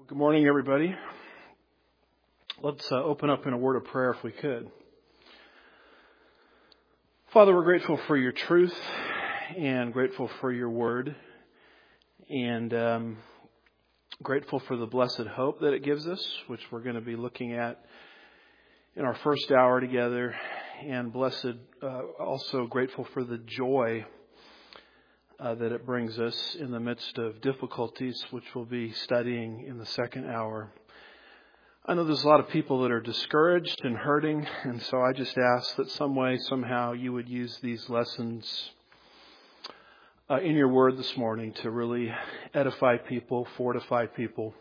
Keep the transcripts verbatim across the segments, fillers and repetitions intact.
Good morning, everybody. Let's uh, open up in a word of prayer if we could. Father, we're grateful for your truth and grateful for your word and um, grateful for the blessed hope that it gives us, which we're going to be looking at in our first hour together. And blessed, uh, also grateful for the joy Uh, that it brings us in the midst of difficulties, which we'll be studying in the second hour. I know there's a lot of people that are discouraged and hurting, and so I just ask that some way, somehow, you would use these lessons uh, in your word this morning to really edify people, fortify people,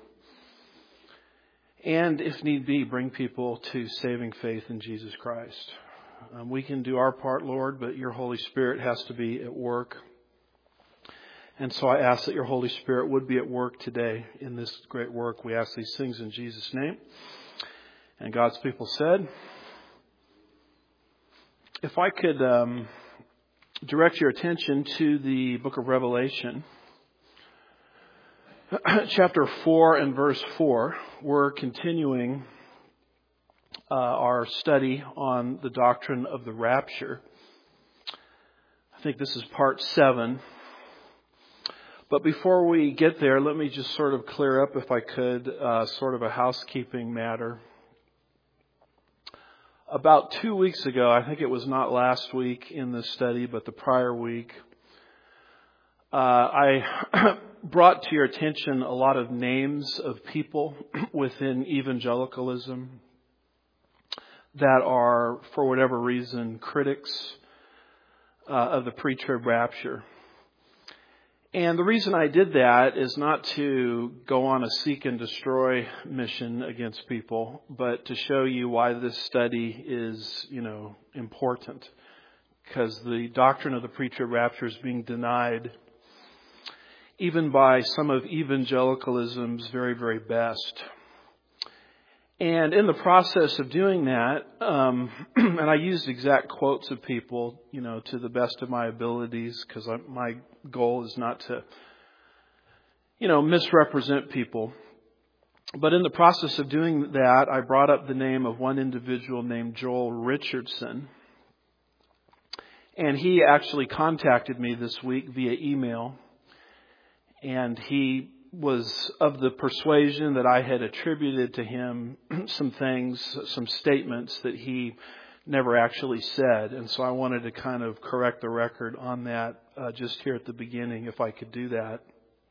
and if need be, bring people to saving faith in Jesus Christ. Um, we can do our part, Lord, but your Holy Spirit has to be at work. And so I ask that your Holy Spirit would be at work today in this great work. We ask these things in Jesus' name. And God's people said, if I could um, direct your attention to the book of Revelation, chapter four and verse four, we're continuing uh, our study on the doctrine of the rapture. I think this is part seven. But before we get there, let me just sort of clear up, if I could, uh, sort of a housekeeping matter. About two weeks ago, I think it was not last week in this study, but the prior week, uh, I brought to your attention a lot of names of people within evangelicalism that are, for whatever reason, critics uh, of the pre-trib rapture. And the reason I did that is not to go on a seek and destroy mission against people, but to show you why this study is, you know, important. Because the doctrine of the pre-trib rapture is being denied even by some of evangelicalism's very, very best. And in the process of doing that, um, and I used exact quotes of people, you know, to the best of my abilities, because my goal is not to, you know, misrepresent people. But in the process of doing that, I brought up the name of one individual named Joel Richardson. And he actually contacted me this week via email. And he was of the persuasion that I had attributed to him some things, some statements that he never actually said. And so I wanted to kind of correct the record on that uh, just here at the beginning, if I could do that.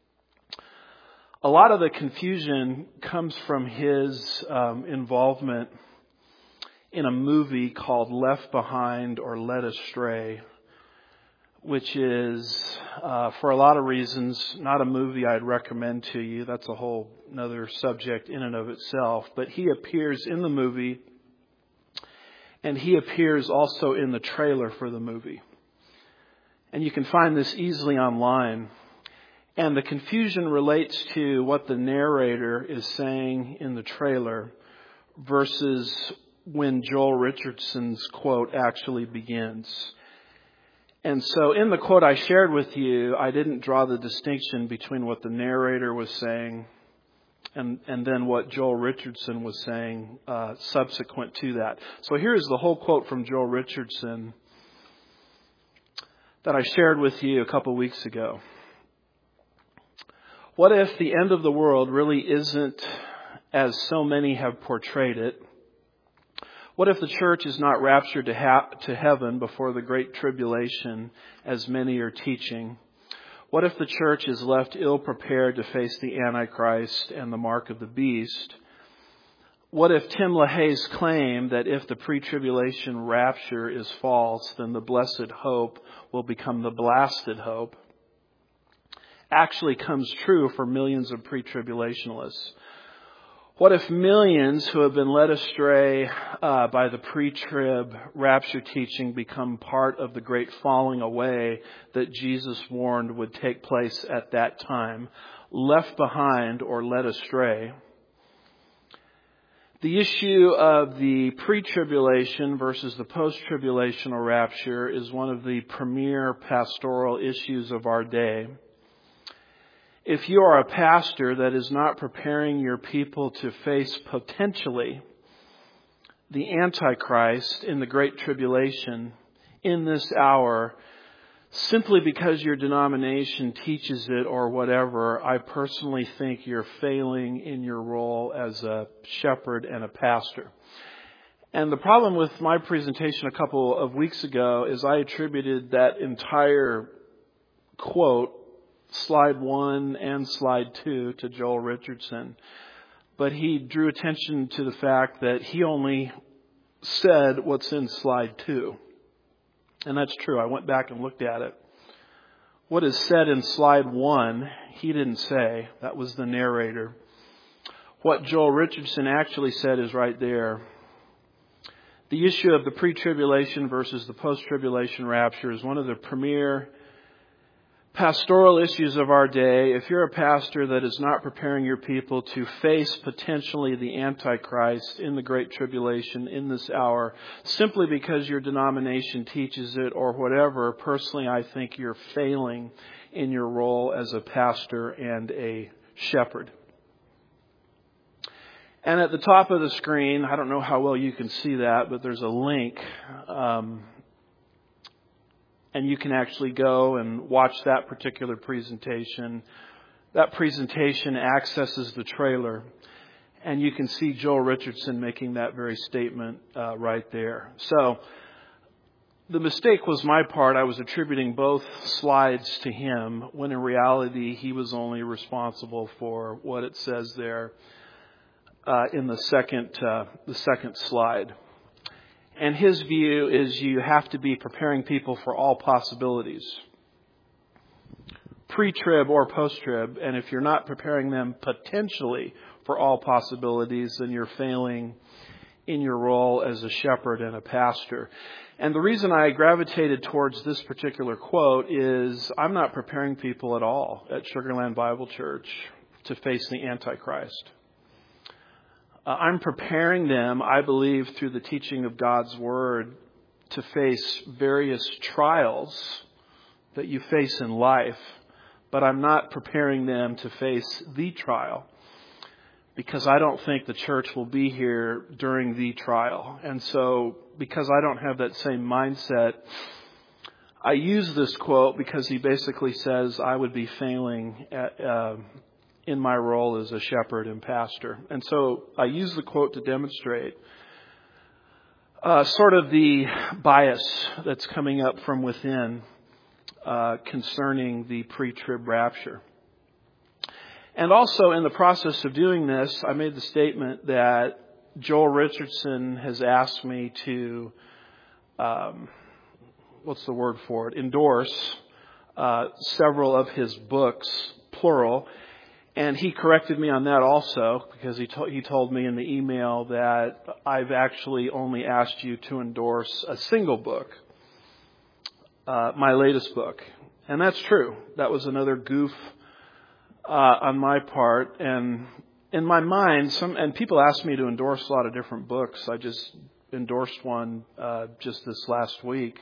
A lot of the confusion comes from his um, involvement in a movie called Left Behind or Led Astray, which is, uh, for a lot of reasons, not a movie I'd recommend to you. That's a whole another subject in and of itself. But he appears in the movie, and he appears also in the trailer for the movie. And you can find this easily online. And the confusion relates to what the narrator is saying in the trailer versus when Joel Richardson's quote actually begins. And so in the quote I shared with you, I didn't draw the distinction between what the narrator was saying and, and then what Joel Richardson was saying uh, subsequent to that. So here's the whole quote from Joel Richardson that I shared with you a couple weeks ago. What if the end of the world really isn't as so many have portrayed it? What if the church is not raptured to, ha- to heaven before the great tribulation, as many are teaching? What if the church is left ill-prepared to face the Antichrist and the mark of the beast? What if Tim LaHaye's claim that if the pre-tribulation rapture is false, then the blessed hope will become the blasted hope actually comes true for millions of pre-tribulationists? What if millions who have been led astray uh, by the pre-trib rapture teaching become part of the great falling away that Jesus warned would take place at that time, left behind or led astray? The issue of the pre-tribulation versus the post-tribulational rapture is one of the premier pastoral issues of our day. If you are a pastor that is not preparing your people to face potentially the Antichrist in the Great Tribulation in this hour, simply because your denomination teaches it or whatever, I personally think you're failing in your role as a shepherd and a pastor. And the problem with my presentation a couple of weeks ago is I attributed that entire quote, slide one and slide two, to Joel Richardson. But he drew attention to the fact that he only said what's in slide two. And that's true. I went back and looked at it. What is said in slide one, he didn't say. That was the narrator. What Joel Richardson actually said is right there. The issue of the pre-tribulation versus the post-tribulation rapture is one of the premier pastoral issues of our day. If you're a pastor that is not preparing your people to face potentially the Antichrist in the Great Tribulation in this hour, simply because your denomination teaches it or whatever, personally I think you're failing in your role as a pastor and a shepherd. And at the top of the screen, I don't know how well you can see that, but there's a link. Um, And you can actually go and watch that particular presentation. That presentation accesses the trailer. And you can see Joel Richardson making that very statement uh, right there. So the mistake was my part. I was attributing both slides to him, when in reality he was only responsible for what it says there uh, in the second uh, the second slide. And his view is you have to be preparing people for all possibilities, pre-trib or post-trib. And if you're not preparing them potentially for all possibilities, then you're failing in your role as a shepherd and a pastor. And the reason I gravitated towards this particular quote is I'm not preparing people at all at Sugarland Bible Church to face the Antichrist. Uh, I'm preparing them, I believe, through the teaching of God's Word to face various trials that you face in life, but I'm not preparing them to face the trial because I don't think the church will be here during the trial. And so, because I don't have that same mindset, I use this quote because he basically says I would be failing at uh, in my role as a shepherd and pastor. And so I use the quote to demonstrate uh, sort of the bias that's coming up from within uh, concerning the pre-trib rapture. And also in the process of doing this, I made the statement that Joel Richardson has asked me to, um, what's the word for it, endorse uh, several of his books, plural. And he corrected me on that also, because he, to- he told me in the email that I've actually only asked you to endorse a single book, uh, my latest book. And that's true. That was another goof uh, on my part. And in my mind, some and people ask me to endorse a lot of different books. I just endorsed one uh, just this last week.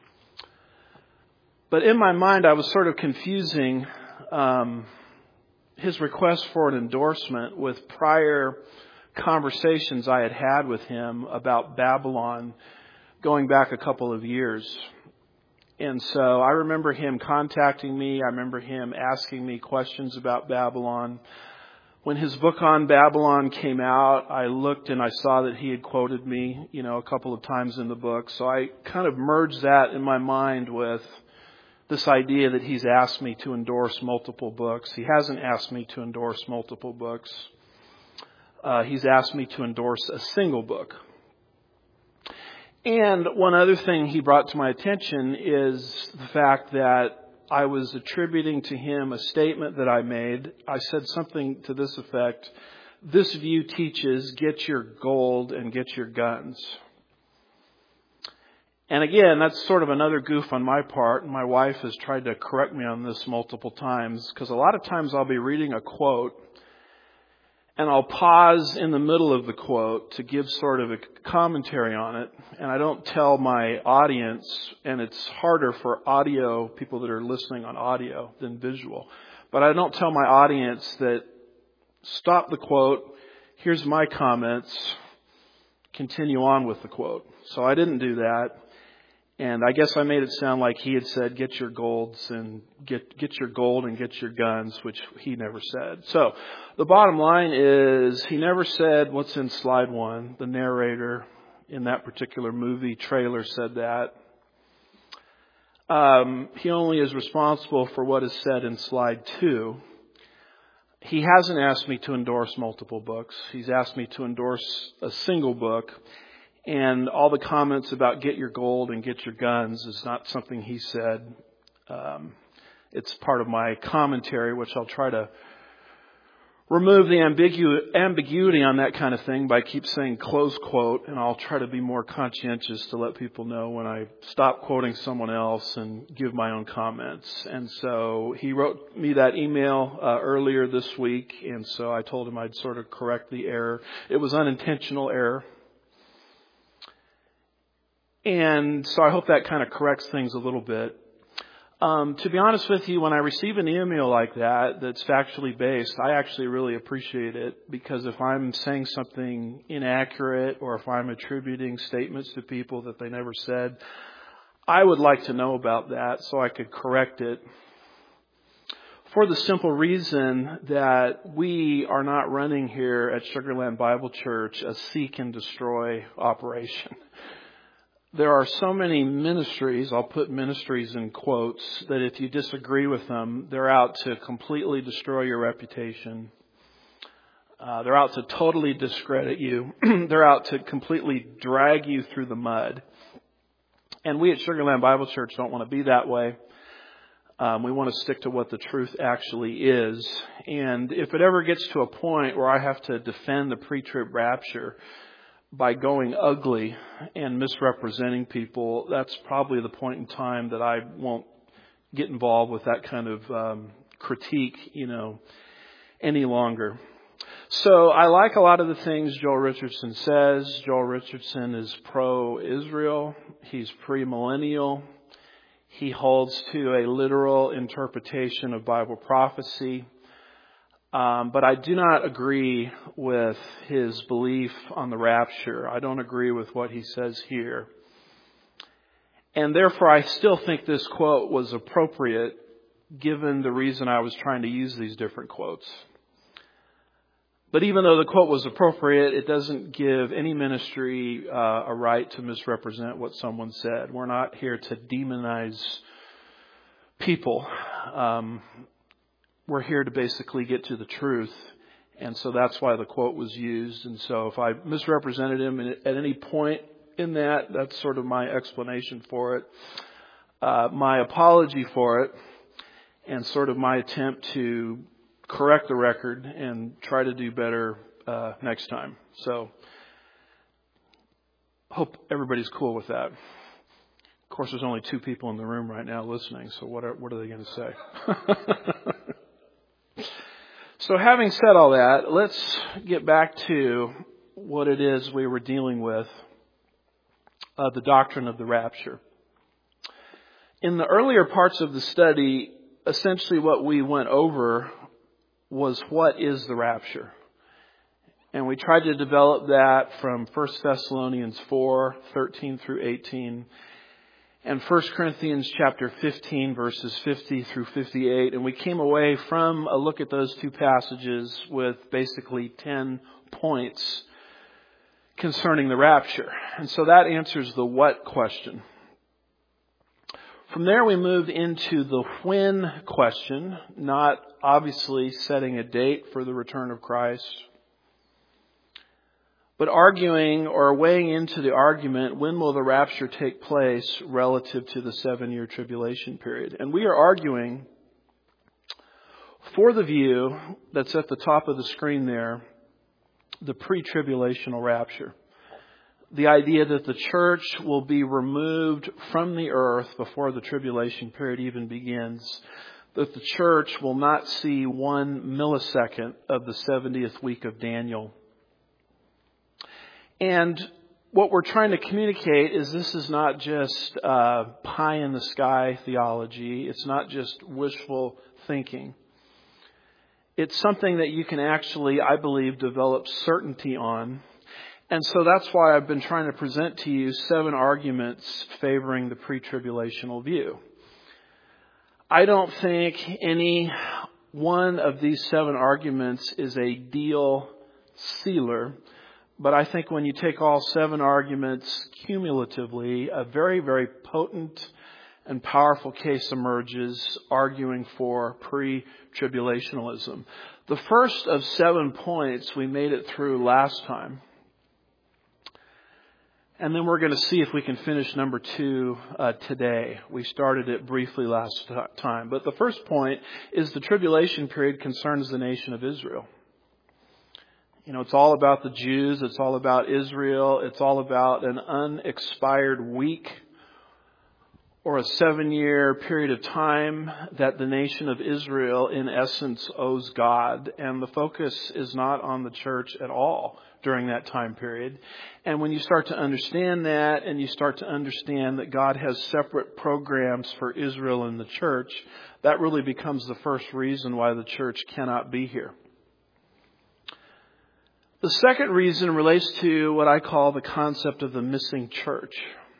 But in my mind, I was sort of confusing Um, his request for an endorsement with prior conversations I had had with him about Babylon going back a couple of years. And so I remember him contacting me. I remember him asking me questions about Babylon. When his book on Babylon came out, I looked and I saw that he had quoted me, you know, a couple of times in the book. So I kind of merged that in my mind with this idea that he's asked me to endorse multiple books. He hasn't asked me to endorse multiple books. Uh, he's asked me to endorse a single book. And one other thing he brought to my attention is the fact that I was attributing to him a statement that I made. I said something to this effect: this view teaches, get your gold and get your guns. And again, that's sort of another goof on my part. And my wife has tried to correct me on this multiple times, because a lot of times I'll be reading a quote and I'll pause in the middle of the quote to give sort of a commentary on it. And I don't tell my audience, and it's harder for audio, people that are listening on audio, than visual. But I don't tell my audience that stop the quote, here's my comments, continue on with the quote. So I didn't do that. And I guess I made it sound like he had said, get your golds and get, get your gold and get your guns, which he never said. So the bottom line is he never said what's in slide one. The narrator in that particular movie trailer said that. Um, he only is responsible for what is said in slide two. He hasn't asked me to endorse multiple books. He's asked me to endorse a single book. And all the comments about get your gold and get your guns is not something he said. Um, it's part of my commentary, which I'll try to remove the ambigu- ambiguity on that kind of thing by keep saying close quote. And I'll try to be more conscientious to let people know when I stop quoting someone else and give my own comments. And so he wrote me that email uh, earlier this week. And so I told him I'd sort of correct the error. It was unintentional error. And so I hope that kind of corrects things a little bit. Um, to be honest with you, when I receive an email like that, that's factually based, I actually really appreciate it, because if I'm saying something inaccurate or if I'm attributing statements to people that they never said, I would like to know about that so I could correct it. For the simple reason that we are not running here at Sugar Land Bible Church a seek and destroy operation. There are so many ministries, I'll put ministries in quotes, that if you disagree with them, they're out to completely destroy your reputation. Uh, they're out to totally discredit you. They're out to completely drag you through the mud. And we at Sugar Land Bible Church don't want to be that way. Um, we want to stick to what the truth actually is. And if it ever gets to a point where I have to defend the pre-trib rapture by going ugly and misrepresenting people, that's probably the point in time that I won't get involved with that kind of um, critique, you know, any longer. So I like a lot of the things Joel Richardson says. Joel Richardson is pro-Israel. He's premillennial. He holds to a literal interpretation of Bible prophecy. Um, but I do not agree with his belief on the rapture. I don't agree with what he says here. And therefore, I still think this quote was appropriate given the reason I was trying to use these different quotes. But even though the quote was appropriate, it doesn't give any ministry uh, a right to misrepresent what someone said. We're not here to demonize people. Um, we're here to basically get to the truth. And so that's why the quote was used. And so if I misrepresented him at any point in that, that's sort of my explanation for it, uh, my apology for it, and sort of my attempt to correct the record and try to do better uh, next time. So hope everybody's cool with that. Of course, there's only two people in the room right now listening, so what are, what are they going to say? So having said all that, let's get back to what it is we were dealing with, uh, the doctrine of the rapture. In the earlier parts of the study, essentially what we went over was what is the rapture. And we tried to develop that from First Thessalonians four, thirteen through eighteen, and First Corinthians chapter fifteen, verses fifty through fifty-eight. And we came away from a look at those two passages with basically ten points concerning the rapture. And so that answers the what question. From there, we moved into the when question, not obviously setting a date for the return of Christ, but arguing or weighing into the argument, when will the rapture take place relative to the seven-year tribulation period? And we are arguing for the view that's at the top of the screen there, the pre-tribulational rapture. The idea that the church will be removed from the earth before the tribulation period even begins. That the church will not see one millisecond of the seventieth week of Daniel. And what we're trying to communicate is this is not just uh, pie in the sky theology. It's not just wishful thinking. It's something that you can actually, I believe, develop certainty on. And so that's why I've been trying to present to you seven arguments favoring the pre-tribulational view. I don't think any one of these seven arguments is a deal sealer, but I think when you take all seven arguments cumulatively, a very, very potent and powerful case emerges arguing for pre-tribulationalism. The first of seven points, we made it through last time. And then we're going to see if we can finish number two uh, today. We started it briefly last time. But the first point is the tribulation period concerns the nation of Israel. You know, it's all about the Jews. It's all about Israel. It's all about an unexpired week or a seven-year period of time that the nation of Israel, in essence, owes God. And the focus is not on the church at all during that time period. And when you start to understand that, and you start to understand that God has separate programs for Israel and the church, that really becomes the first reason why the church cannot be here. The second reason relates to what I call the concept of the missing church.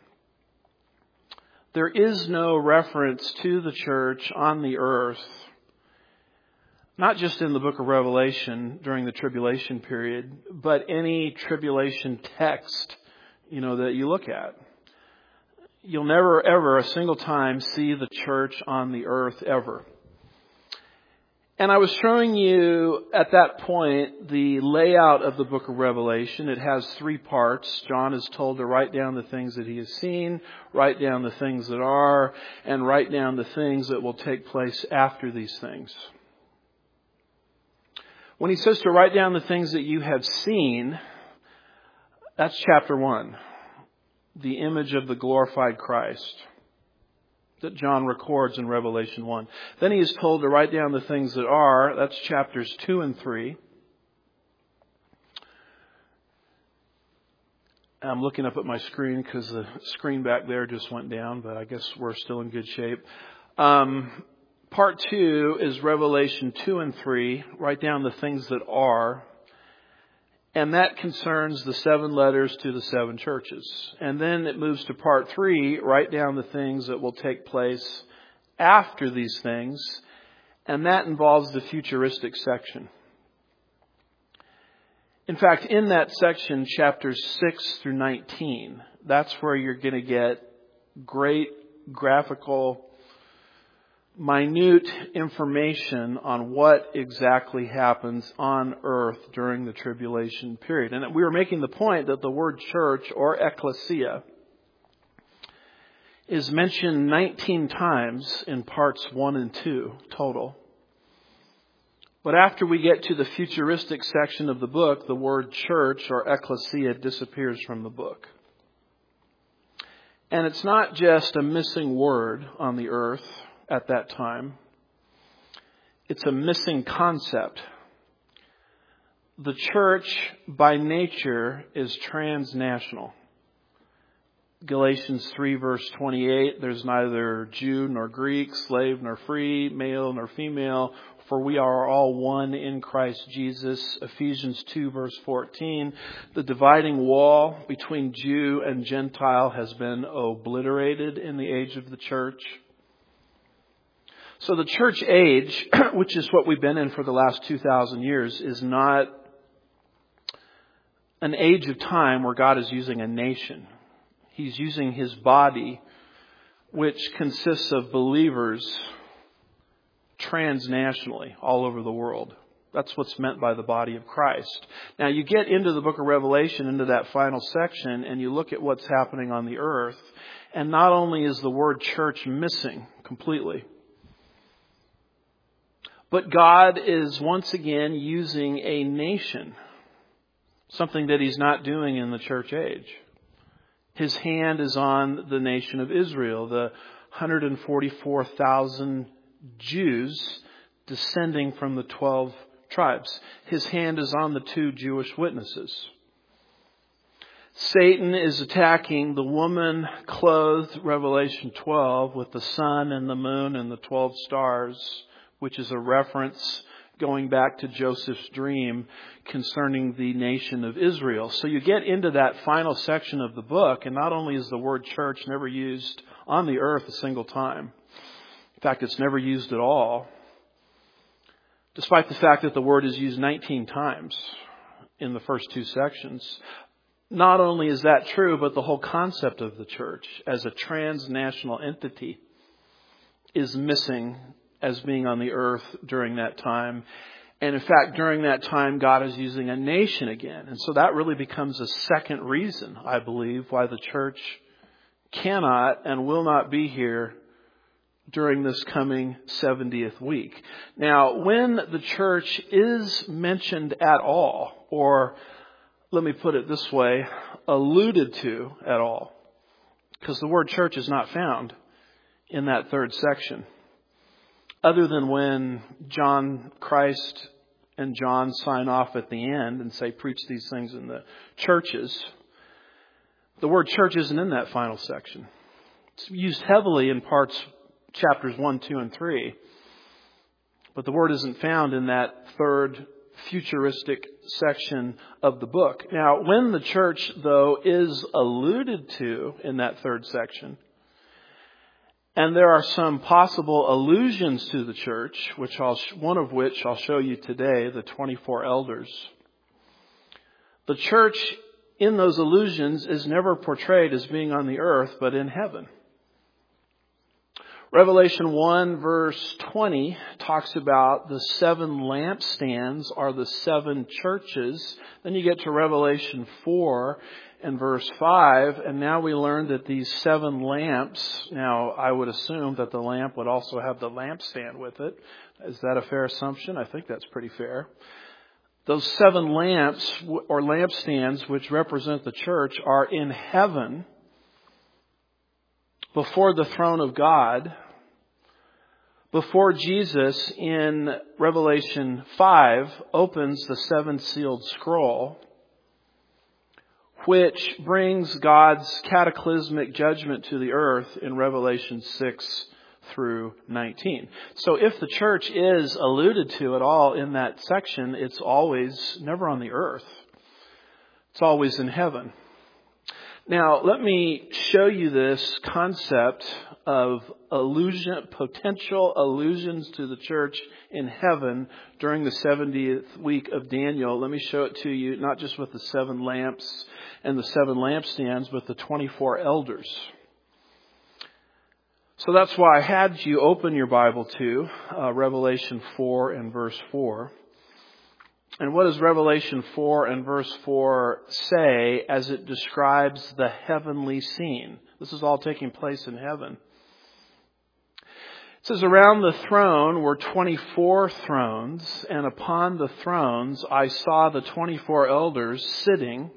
There is no reference to the church on the earth, not just in the book of Revelation during the tribulation period, but any tribulation text, you know, that you look at. You'll never, ever, a single time see the church on the earth ever. And I was showing you at that point the layout of the book of Revelation. It has three parts. John is told to write down the things that he has seen, write down the things that are, and write down the things that will take place after these things. When he says to write down the things that you have seen, that's chapter one. The image of the glorified Christ that John records in Revelation one. Then he is told to write down the things that are. That's chapters two and three. I'm looking up at my screen because the screen back there just went down, but I guess we're still in good shape. Um, part two is Revelation two and three. Write down the things that are. And that concerns the seven letters to the seven churches. And then it moves to part three, write down the things that will take place after these things. And that involves the futuristic section. In fact, in that section, chapters six through nineteen, that's where you're going to get great graphical, minute information on what exactly happens on earth during the tribulation period. And we were making the point that the word church or ecclesia is mentioned nineteen times in parts one and two total. But after we get to the futuristic section of the book, the word church or ecclesia disappears from the book. And it's not just a missing word on the earth at that time. It's a missing concept. The church by nature is transnational. Galatians three verse twenty-eight, there's neither Jew nor Greek, slave nor free, male nor female, for we are all one in Christ Jesus. Ephesians two verse fourteen, the dividing wall between Jew and Gentile has been obliterated in the age of the church. So the church age, which is what we've been in for the last two thousand years, is not an age of time where God is using a nation. He's using his body, which consists of believers transnationally all over the world. That's what's meant by the body of Christ. Now you get into the book of Revelation, into that final section, and you look at what's happening on the earth. And not only is the word church missing completely, but God is once again using a nation, something that he's not doing in the church age. His hand is on the nation of Israel, the one hundred forty-four thousand Jews descending from the twelve tribes. His hand is on the two Jewish witnesses. Satan is attacking the woman clothed, Revelation twelve, with the sun and the moon and the twelve stars, which is a reference going back to Joseph's dream concerning the nation of Israel. So you get into that final section of the book, and not only is the word church never used on the earth a single time. In fact, it's never used at all, despite the fact that the word is used nineteen times in the first two sections. Not only is that true, but the whole concept of the church as a transnational entity is missing as being on the earth during that time. And in fact, during that time, God is using a nation again. And so that really becomes a second reason, I believe, why the church cannot and will not be here during this coming seventieth week. Now, when the church is mentioned at all, or let me put it this way, alluded to at all, because the word church is not found in that third section, other than when John Christ and John sign off at the end and say, preach these things in the churches. The word church isn't in that final section. It's used heavily in parts, chapters one, two, and three. But the word isn't found in that third futuristic section of the book. Now, when the church, though, is alluded to in that third section, and there are some possible allusions to the church, which I'll, one of which I'll show you today, the twenty-four elders. The church in those allusions is never portrayed as being on the earth, but in heaven. Revelation one verse twenty talks about the seven lampstands are the seven churches. Then you get to Revelation four and verse five, and now we learn that these seven lamps, now I would assume that the lamp would also have the lampstand with it. Is that a fair assumption? I think that's pretty fair. Those seven lamps or lampstands, which represent the church, are in heaven before the throne of God, before Jesus in Revelation five opens the seven sealed scroll, which brings God's cataclysmic judgment to the earth in Revelation six through nineteen. So if the church is alluded to at all in that section, it's always never on the earth. It's always in heaven. Now, let me show you this concept of allusion, potential allusions to the church in heaven during the seventieth week of Daniel. Let me show it to you, not just with the seven lamps and the seven lampstands, but the twenty-four elders. So that's why I had you open your Bible to uh, Revelation four and verse four. And what does Revelation four and verse four say as it describes the heavenly scene? This is all taking place in heaven. It says, around the throne were twenty-four thrones, and upon the thrones I saw the twenty-four elders sitting,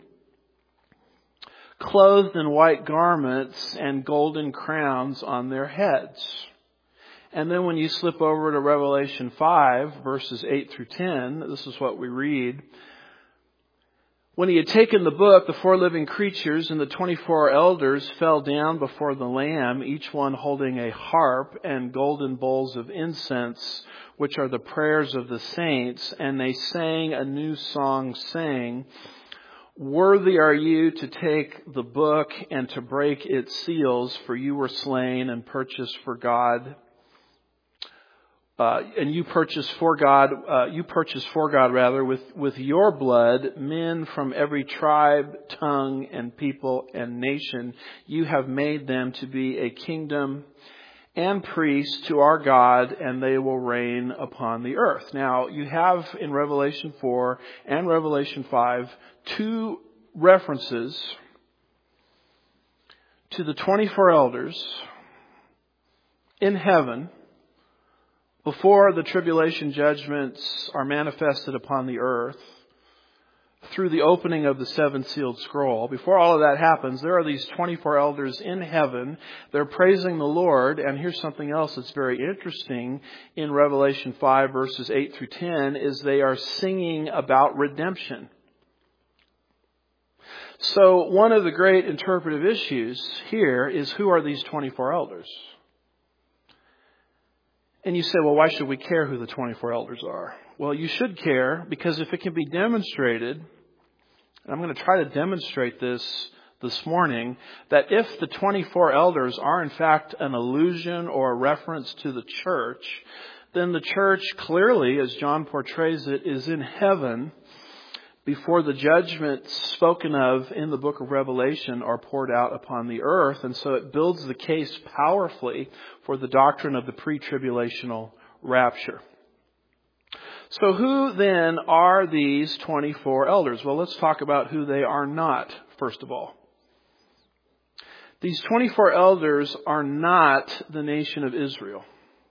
clothed in white garments and golden crowns on their heads. And then when you slip over to Revelation five, verses eight through ten, this is what we read. When he had taken the book, the four living creatures and the twenty-four elders fell down before the Lamb, each one holding a harp and golden bowls of incense, which are the prayers of the saints. And they sang a new song, saying, worthy are you to take the book and to break its seals, for you were slain and purchased for God. Uh, and you purchased for God, uh, you purchased for God rather with, with your blood men from every tribe, tongue, and people and nation. You have made them to be a kingdom and priests to our God, and they will reign upon the earth. Now, you have in Revelation four and Revelation five two references to the twenty-four elders in heaven before the tribulation judgments are manifested upon the earth through the opening of the seven sealed scroll. Before all of that happens, there are these twenty-four elders in heaven. They're praising the Lord. And here's something else that's very interesting in Revelation five, verses eight through ten, is they are singing about redemption. So one of the great interpretive issues here is, who are these twenty-four elders? And you say, well, why should we care who the twenty-four elders are? Well, you should care, because if it can be demonstrated, and I'm going to try to demonstrate this this morning, that if the twenty-four elders are in fact an allusion or a reference to the church, then the church clearly, as John portrays it, is in heaven before the judgments spoken of in the book of Revelation are poured out upon the earth. And so it builds the case powerfully for the doctrine of the pre-tribulational rapture. So who then are these twenty-four elders? Well, let's talk about who they are not, first of all. These twenty-four elders are not the nation of Israel.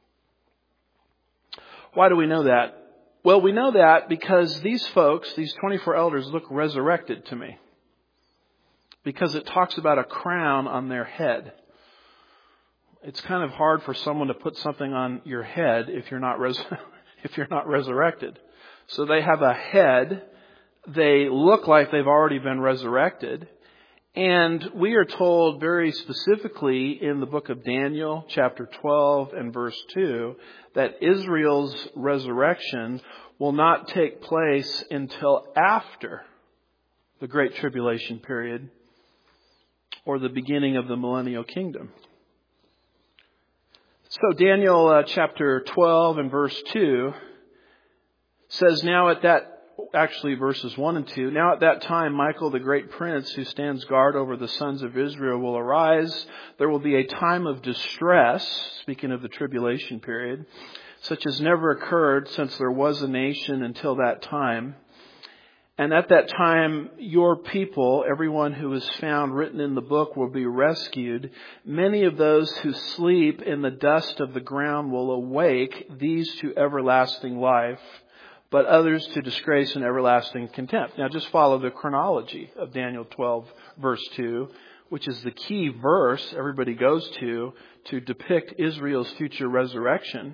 Why do we know that? Well, we know that because these folks, these twenty-four elders, look resurrected to me. Because it talks about a crown on their head. It's kind of hard for someone to put something on your head if you're not res- if you're not resurrected. So they have a head. They look like they've already been resurrected. And we are told very specifically in the book of Daniel, chapter twelve and verse two, that Israel's resurrection will not take place until after the Great Tribulation period or the beginning of the millennial kingdom. So Daniel uh, chapter twelve and verse two says, now at that Actually, verses one and two. Now at that time, Michael, the great prince who stands guard over the sons of Israel, will arise. There will be a time of distress, speaking of the tribulation period, such as never occurred since there was a nation until that time. And at that time, your people, everyone who is found written in the book, will be rescued. Many of those who sleep in the dust of the ground will awake, these to everlasting life, but others to disgrace and everlasting contempt. Now just follow the chronology of Daniel twelve, verse two, which is the key verse everybody goes to to depict Israel's future resurrection.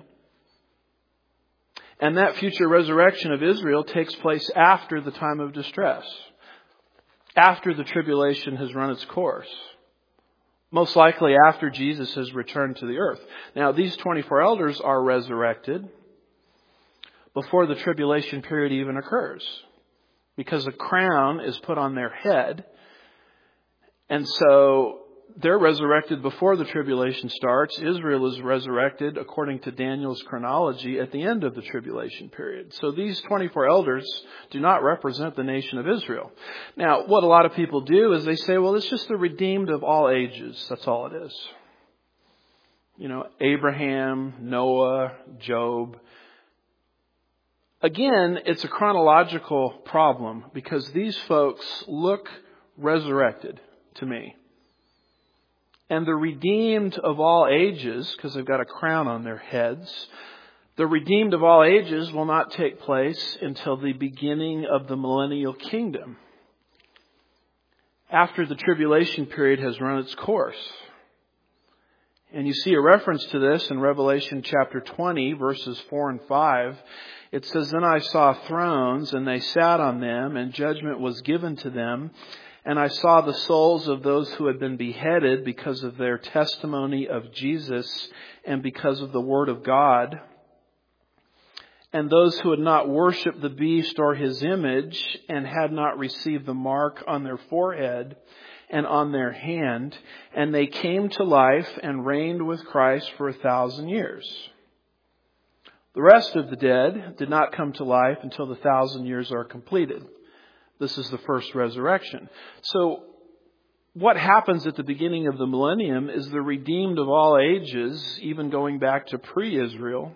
And that future resurrection of Israel takes place after the time of distress, after the tribulation has run its course. Most likely after Jesus has returned to the earth. Now these twenty-four elders are resurrected before the tribulation period even occurs, because a crown is put on their head. And so they're resurrected before the tribulation starts. Israel is resurrected according to Daniel's chronology at the end of the tribulation period. So these twenty-four elders do not represent the nation of Israel. Now, what a lot of people do is they say, well, it's just the redeemed of all ages. That's all it is. You know, Abraham, Noah, Job. Again, it's a chronological problem because these folks look resurrected to me. And the redeemed of all ages, because they've got a crown on their heads, the redeemed of all ages will not take place until the beginning of the millennial kingdom, after the tribulation period has run its course. And you see a reference to this in Revelation chapter twenty, verses four and five. It says, then I saw thrones, and they sat on them, and judgment was given to them. And I saw the souls of those who had been beheaded because of their testimony of Jesus and because of the word of God. And those who had not worshipped the beast or his image and had not received the mark on their forehead and on their hand. And they came to life and reigned with Christ for a thousand years. The rest of the dead did not come to life until the thousand years are completed. This is the first resurrection. So what happens at the beginning of the millennium is the redeemed of all ages, even going back to pre-Israel,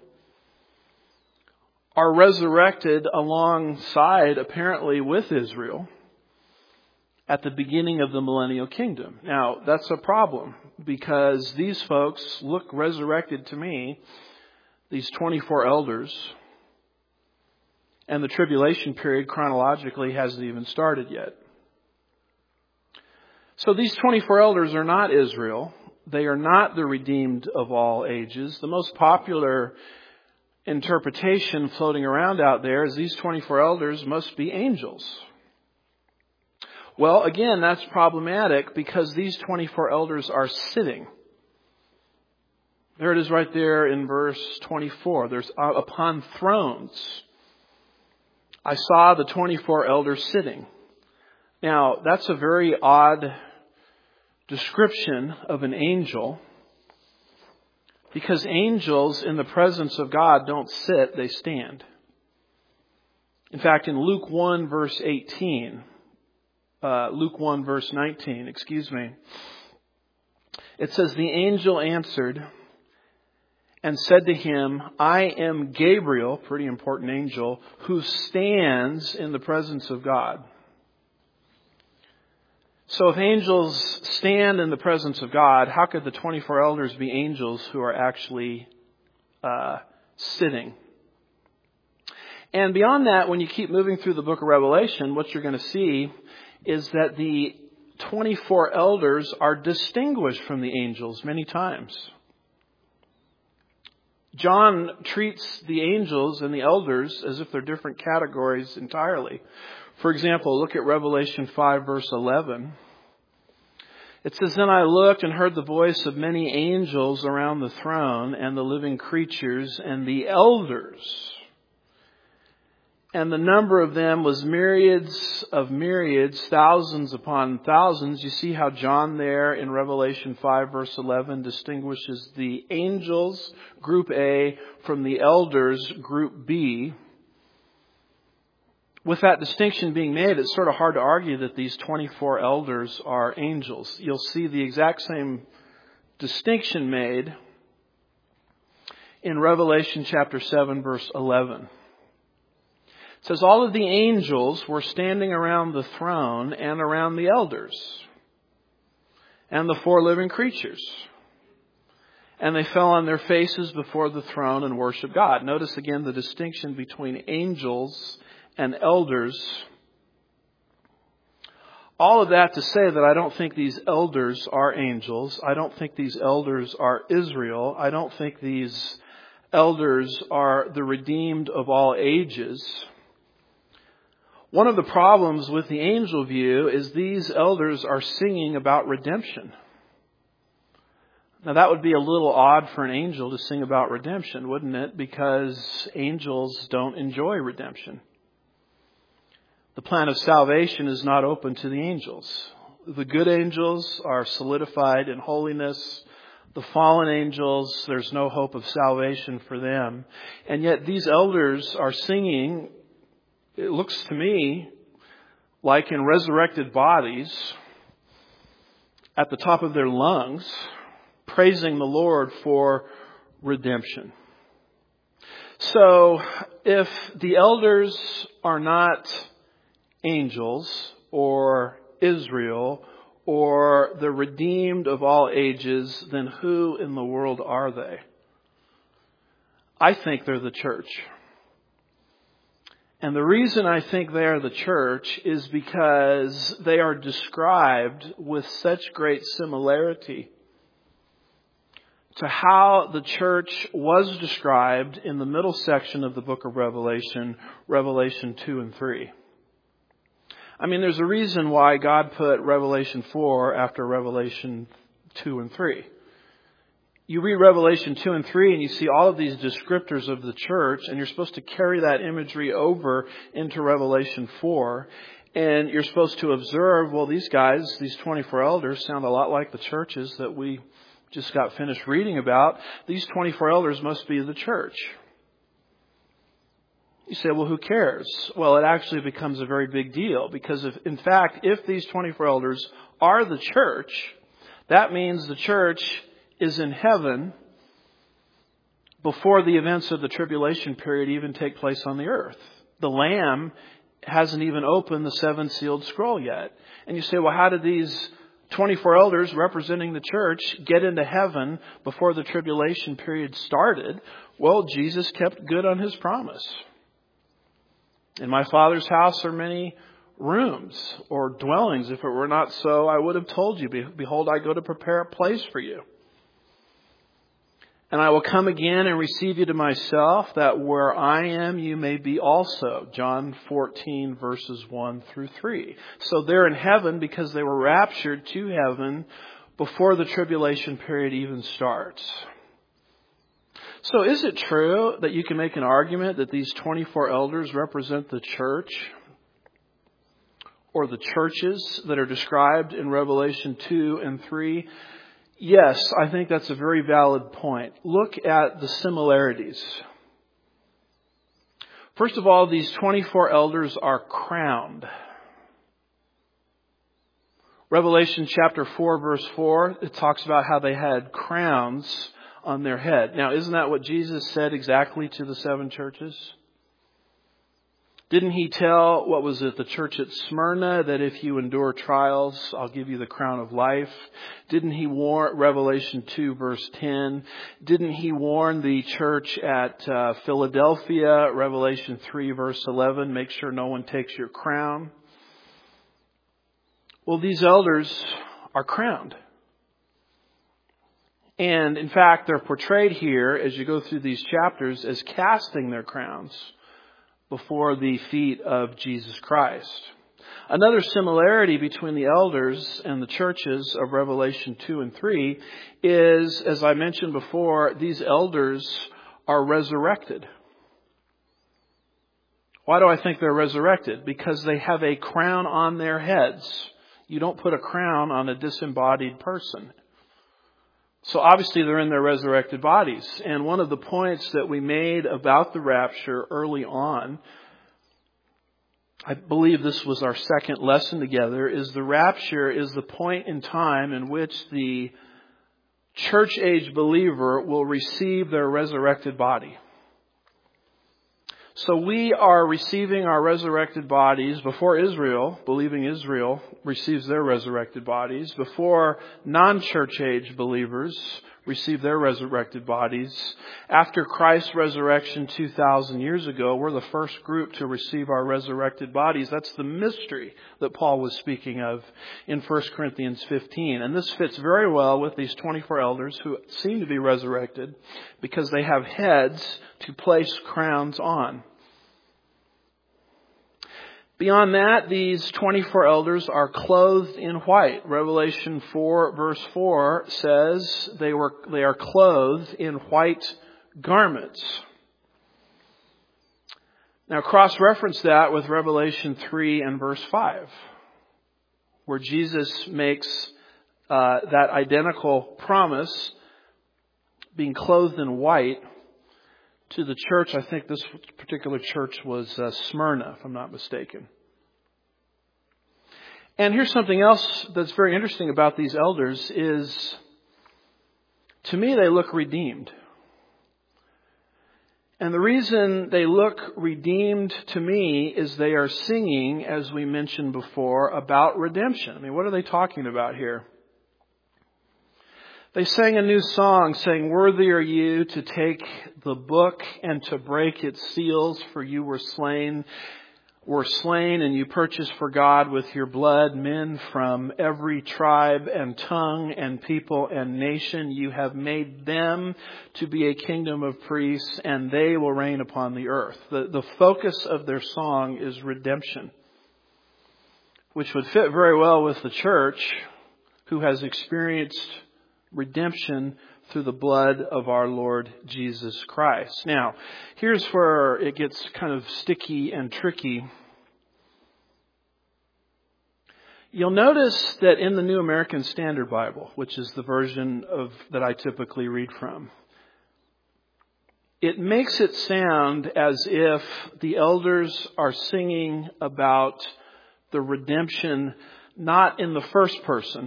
are resurrected alongside, apparently, with Israel at the beginning of the millennial kingdom. Now, that's a problem because these folks look resurrected to me, these twenty-four elders, and the tribulation period chronologically hasn't even started yet. So these twenty-four elders are not Israel. They are not the redeemed of all ages. The most popular interpretation floating around out there is these twenty-four elders must be angels. Well, again, that's problematic because these twenty-four elders are sitting. There it is right there in verse twenty-four. There's uh, upon thrones. I saw the twenty-four elders sitting. Now, that's a very odd description of an angel, because angels in the presence of God don't sit, they stand. In fact, in Luke one verse eighteen, uh, Luke one verse nineteen, excuse me, it says, the angel answered and said to him, I am Gabriel, pretty important angel, who stands in the presence of God. So if angels stand in the presence of God, how could the twenty-four elders be angels who are actually uh, sitting? And beyond that, when you keep moving through the book of Revelation, what you're going to see is that the twenty-four elders are distinguished from the angels many times. John treats the angels and the elders as if they're different categories entirely. For example, look at Revelation five verse eleven. It says, then I looked and heard the voice of many angels around the throne and the living creatures and the elders. And the number of them was myriads of myriads, thousands upon thousands. You see how John there in Revelation five verse eleven distinguishes the angels, group A, from the elders, group B. With that distinction being made, it's sort of hard to argue that these twenty-four elders are angels. You'll see the exact same distinction made in Revelation chapter seven verse eleven. It says, all of the angels were standing around the throne and around the elders and the four living creatures. And they fell on their faces before the throne and worshiped God. Notice again the distinction between angels and elders. All of that to say that I don't think these elders are angels. I don't think these elders are Israel. I don't think these elders are the redeemed of all ages. One of the problems with the angel view is these elders are singing about redemption. Now that would be a little odd for an angel to sing about redemption, wouldn't it? Because angels don't enjoy redemption. The plan of salvation is not open to the angels. The good angels are solidified in holiness. The fallen angels, there's no hope of salvation for them. And yet these elders are singing, it looks to me like in resurrected bodies, at the top of their lungs, praising the Lord for redemption. So if the elders are not angels or Israel or the redeemed of all ages, then who in the world are they? I think they're the church. And the reason I think they are the church is because they are described with such great similarity to how the church was described in the middle section of the book of Revelation, Revelation two and three. I mean, there's a reason why God put Revelation four after Revelation two and three. You read Revelation two and three and you see all of these descriptors of the church, and you're supposed to carry that imagery over into Revelation four. And you're supposed to observe, well, these guys, these twenty-four elders sound a lot like the churches that we just got finished reading about. These twenty-four elders must be the church. You say, well, who cares? Well, it actually becomes a very big deal, because if, in fact, if these twenty-four elders are the church, that means the church is in heaven before the events of the tribulation period even take place on the earth. The Lamb hasn't even opened the seven sealed scroll yet. And you say, well, how did these twenty-four elders representing the church get into heaven before the tribulation period started? Well, Jesus kept good on his promise. In my Father's house are many rooms or dwellings. If it were not so, I would have told you. Behold, I go to prepare a place for you. And I will come again and receive you to myself, that where I am, you may be also. John fourteen, verses one through three. So they're in heaven because they were raptured to heaven before the tribulation period even starts. So is it true that you can make an argument that these twenty-four elders represent the church or the churches that are described in Revelation two and three? Yes, I think that's a very valid point. Look at the similarities. First of all, these twenty-four elders are crowned. Revelation chapter four, verse four, it talks about how they had crowns on their head. Now, isn't that what Jesus said exactly to the seven churches? Didn't he tell, what was it, the church at Smyrna, that if you endure trials, I'll give you the crown of life? Didn't he warn, Revelation two, verse ten, didn't he warn the church at uh, Philadelphia, Revelation three, verse eleven, make sure no one takes your crown? Well, these elders are crowned. And in fact, they're portrayed here, as you go through these chapters, as casting their crowns before the feet of Jesus Christ. Another similarity between the elders and the churches of Revelation two and three is, as I mentioned before, these elders are resurrected. Why do I think they're resurrected? Because they have a crown on their heads. You don't put a crown on a disembodied person. So obviously they're in their resurrected bodies. And one of the points that we made about the rapture early on, I believe this was our second lesson together, is the rapture is the point in time in which the church age believer will receive their resurrected body. So we are receiving our resurrected bodies before Israel, believing Israel receives their resurrected bodies, before non-church age believers receive their resurrected bodies. After Christ's resurrection two thousand years ago, we're the first group to receive our resurrected bodies. That's the mystery that Paul was speaking of in First Corinthians fifteen. And this fits very well with these twenty-four elders who seem to be resurrected because they have heads to place crowns on. Beyond that, these twenty-four elders are clothed in white. Revelation four verse four says they were they are clothed in white garments. Now cross-reference that with Revelation three and verse five, where Jesus makes uh, that identical promise, being clothed in white, to the church. I think this particular church was uh, Smyrna, if I'm not mistaken. And here's something else that's very interesting about these elders is, to me, they look redeemed. And the reason they look redeemed to me is they are singing, as we mentioned before, about redemption. I mean, what are they talking about here? They sang a new song saying, "Worthy are you to take the book and to break its seals, for you were slain, were slain and you purchased for God with your blood men from every tribe and tongue and people and nation. You have made them to be a kingdom of priests, and they will reign upon the earth." The, the focus of their song is redemption, which would fit very well with the church who has experienced redemption through the blood of our Lord Jesus Christ. Now, here's where it gets kind of sticky and tricky. You'll notice that in the New American Standard Bible, which is the version of that I typically read from, it makes it sound as if the elders are singing about the redemption not in the first person,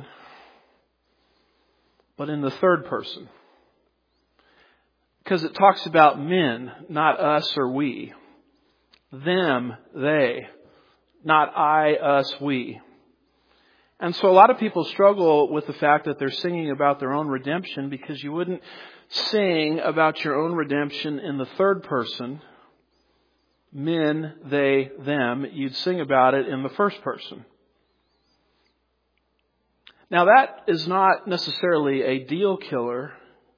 but in the third person. Because it talks about men, not us or we. Them, they. Not I, us, we. And so a lot of people struggle with the fact that they're singing about their own redemption, because you wouldn't sing about your own redemption in the third person. Men, they, them. You'd sing about it in the first person. Now that is not necessarily a deal killer,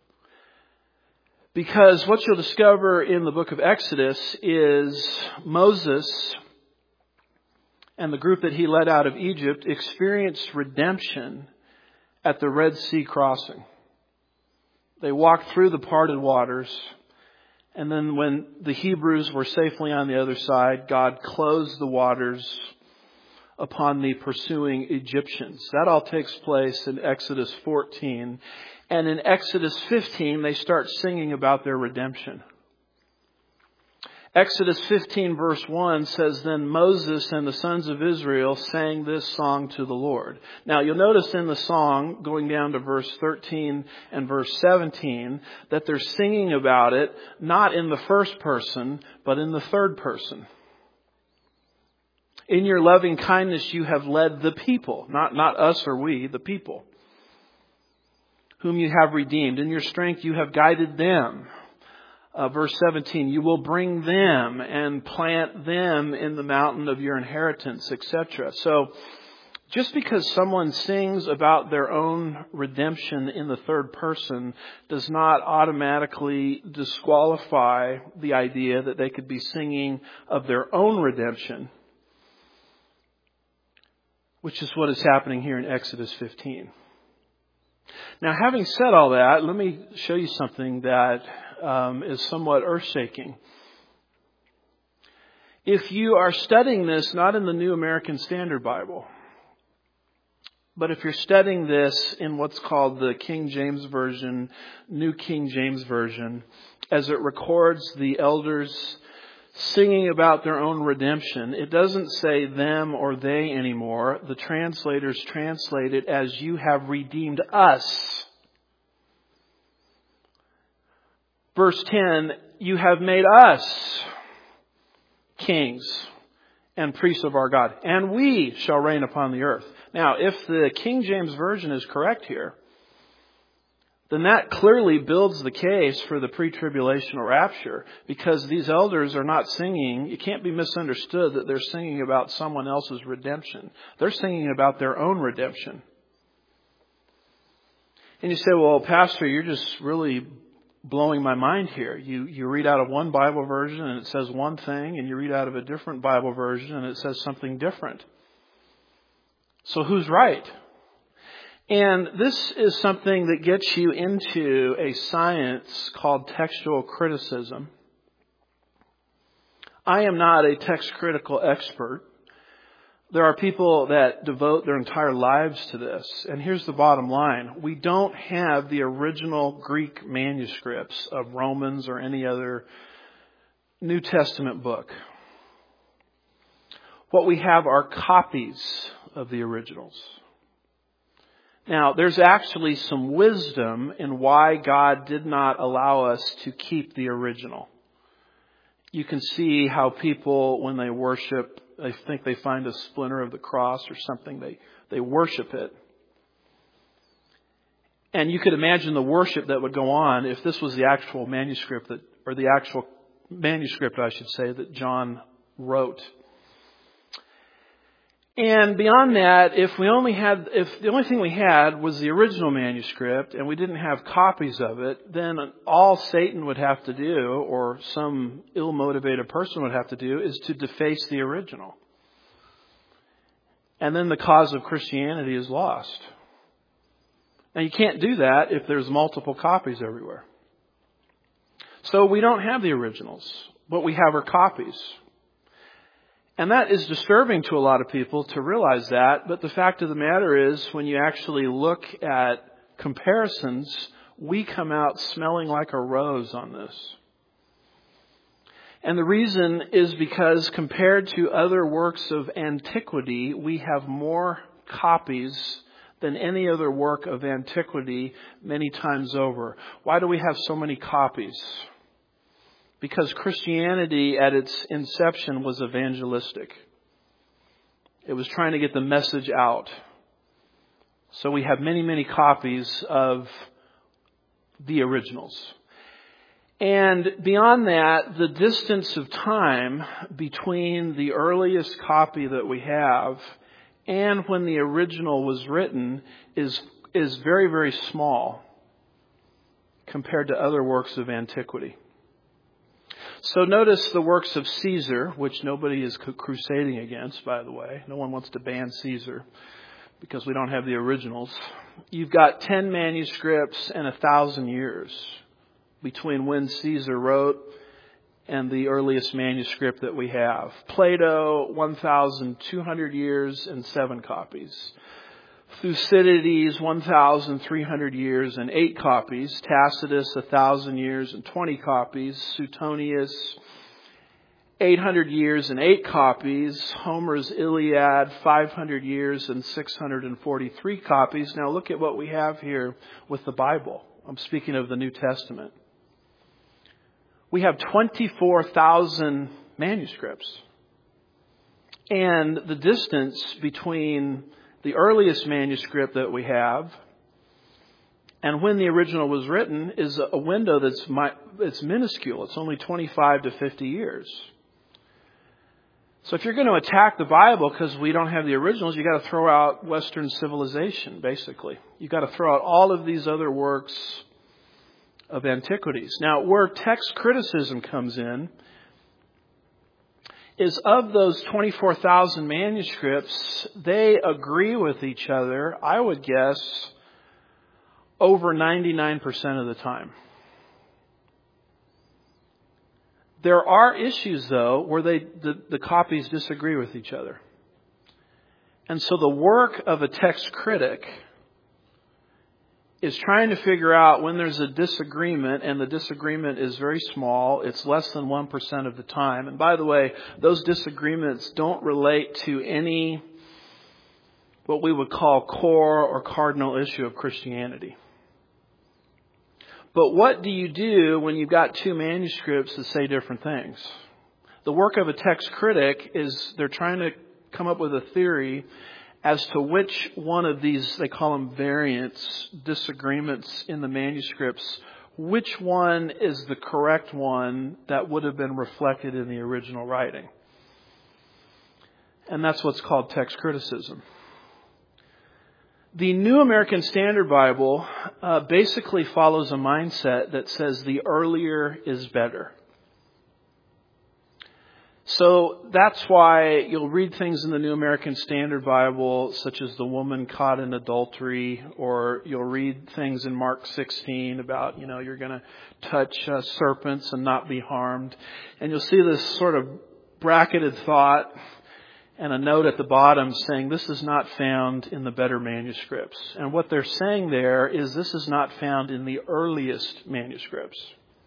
because what you'll discover in the book of Exodus is Moses and the group that he led out of Egypt experienced redemption at the Red Sea crossing. They walked through the parted waters. And then when the Hebrews were safely on the other side, God closed the waters upon the pursuing Egyptians. That all takes place in Exodus fourteen. And in Exodus fifteen, they start singing about their redemption. Exodus fifteen verse one says, "Then Moses and the sons of Israel sang this song to the Lord." Now you'll notice in the song, going down to verse thirteen and verse seventeen, that they're singing about it not in the first person, but in the third person. "In your loving kindness you have led the people," not, not us or we, the people, "whom you have redeemed. In your strength you have guided them." Uh, verse seventeen, "You will bring them and plant them in the mountain of your inheritance," et cetera. So just because someone sings about their own redemption in the third person does not automatically disqualify the idea that they could be singing of their own redemption, which is what is happening here in Exodus fifteen. Now, having said all that, let me show you something that um, is somewhat earth-shaking. If you are studying this not in the New American Standard Bible, but if you're studying this in what's called the King James Version, New King James Version, as it records the elders singing about their own redemption, it doesn't say them or they anymore. The translators translate it as "you have redeemed us." Verse ten, "You have made us kings and priests of our God, and we shall reign upon the earth." Now, if the King James Version is correct here, then that clearly builds the case for the pre-tribulational rapture, because these elders are not singing. It can't be misunderstood that they're singing about someone else's redemption. They're singing about their own redemption. And you say, "Well, Pastor, you're just really blowing my mind here. You, you read out of one Bible version and it says one thing, and you read out of a different Bible version and it says something different. So who's right?" And this is something that gets you into a science called textual criticism. I am not a text critical expert. There are people that devote their entire lives to this. And here's the bottom line. We don't have the original Greek manuscripts of Romans or any other New Testament book. What we have are copies of the originals. Now, there's actually some wisdom in why God did not allow us to keep the original. You can see how people, when they worship, they think they find a splinter of the cross or something. They, they worship it. And you could imagine the worship that would go on if this was the actual manuscript that, or the actual manuscript, I should say, that John wrote. And beyond that, if we only had, if the only thing we had was the original manuscript and we didn't have copies of it, then all Satan would have to do, or some ill-motivated person would have to do, is to deface the original. And then the cause of Christianity is lost. Now, you can't do that if there's multiple copies everywhere. So we don't have the originals. What we have are copies. And that is disturbing to a lot of people to realize that. But the fact of the matter is, when you actually look at comparisons, we come out smelling like a rose on this. And the reason is because compared to other works of antiquity, we have more copies than any other work of antiquity many times over. Why do we have so many copies? Because Christianity at its inception was evangelistic. It was trying to get the message out. So we have many, many copies of the originals. And beyond that, the distance of time between the earliest copy that we have and when the original was written is, is very, very small compared to other works of antiquity. So notice the works of Caesar, which nobody is crusading against, by the way. No one wants to ban Caesar because we don't have the originals. You've got ten manuscripts and a thousand years between when Caesar wrote and the earliest manuscript that we have. Plato, one thousand two hundred years and seven copies. Thucydides, one thousand three hundred years and eight copies. Tacitus, one thousand years and twenty copies. Suetonius, eight hundred years and eight copies. Homer's Iliad, five hundred years and six hundred forty-three copies. Now look at what we have here with the Bible. I'm speaking of the New Testament. We have twenty-four thousand manuscripts. And the distance between the earliest manuscript that we have and when the original was written is a window that's my, it's minuscule. It's only twenty-five to fifty years. So if you're going to attack the Bible because we don't have the originals, you got to throw out Western civilization, basically. You got to throw out all of these other works of antiquities. Now, where text criticism comes in is of those twenty-four thousand manuscripts, they agree with each other, I would guess, over ninety-nine percent of the time. There are issues, though, where they the, the copies disagree with each other. And so the work of a text critic is trying to figure out when there's a disagreement, and the disagreement is very small. It's less than one percent of the time. And by the way, those disagreements don't relate to any what we would call core or cardinal issue of Christianity. But what do you do when you've got two manuscripts that say different things? The work of a text critic is they're trying to come up with a theory as to which one of these, they call them variants, disagreements in the manuscripts, which one is the correct one that would have been reflected in the original writing. And that's what's called text criticism. The New American Standard Bible uh, basically follows a mindset that says the earlier is better. So that's why you'll read things in the New American Standard Bible, such as the woman caught in adultery, or you'll read things in Mark sixteen about, you know, you're going to touch uh, serpents and not be harmed. And you'll see this sort of bracketed thought and a note at the bottom saying this is not found in the better manuscripts. And what they're saying there is this is not found in the earliest manuscripts.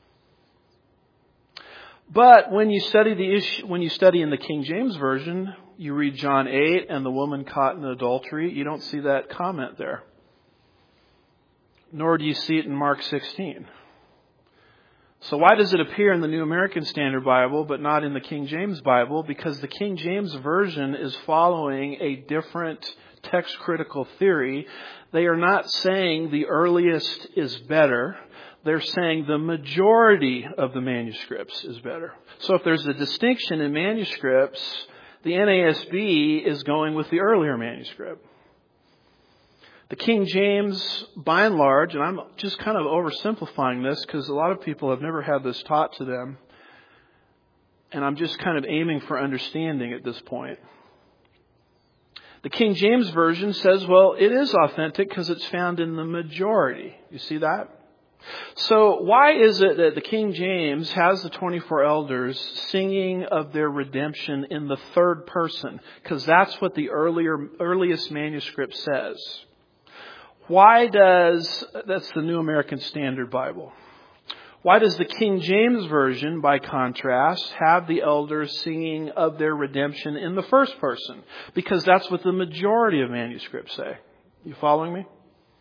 But when you study the issue, when you study in the King James Version, you read John eight and the woman caught in adultery, you don't see that comment there. Nor do you see it in Mark sixteen. So why does it appear in the New American Standard Bible but not in the King James Bible? Because the King James Version is following a different text critical theory. They are not saying the earliest is better. They're saying the majority of the manuscripts is better. So if there's a distinction in manuscripts, the N A S B is going with the earlier manuscript. The King James, by and large, and I'm just kind of oversimplifying this because a lot of people have never had this taught to them, and I'm just kind of aiming for understanding at this point. The King James Version says, well, it is authentic because it's found in the majority. You see that? So why is it that the King James has the twenty-four elders singing of their redemption in the third person? Because that's what the earlier earliest manuscript says. Why does, that's the New American Standard Bible. Why does the King James Version, by contrast, have the elders singing of their redemption in the first person? Because that's what the majority of manuscripts say. You following me?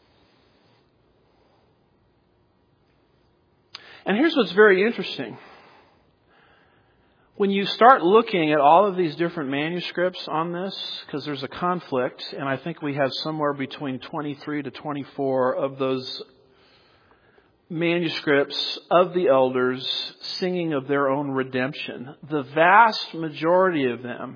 And here's what's very interesting. When you start looking at all of these different manuscripts on this, because there's a conflict, and I think we have somewhere between twenty-three to twenty-four of those manuscripts of the elders singing of their own redemption. The vast majority of them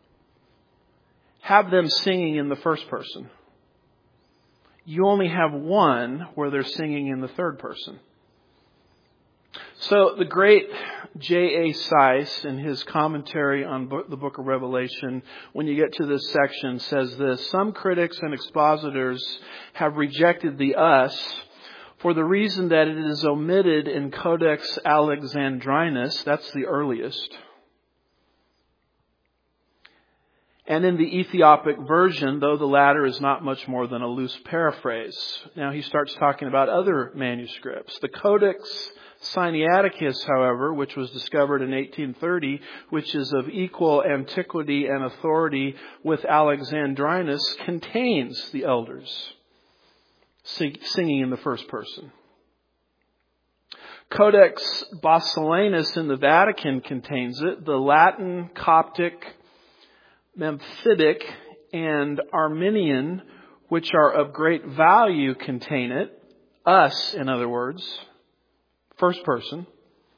have them singing in the first person. You only have one where they're singing in the third person. So the great J A Seiss, in his commentary on the book of Revelation, when you get to this section, says this: some critics and expositors have rejected the us for the reason that it is omitted in Codex Alexandrinus, that's the earliest. And in the Ethiopic version, though the latter is not much more than a loose paraphrase. Now he starts talking about other manuscripts. The Codex Sinaiticus, however, which was discovered in eighteen thirty, which is of equal antiquity and authority with Alexandrinus, contains the elders sing, singing in the first person. Codex Basilanus in the Vatican contains it. The Latin, Coptic, Memphitic, and Armenian, which are of great value, contain it. Us, in other words, first person.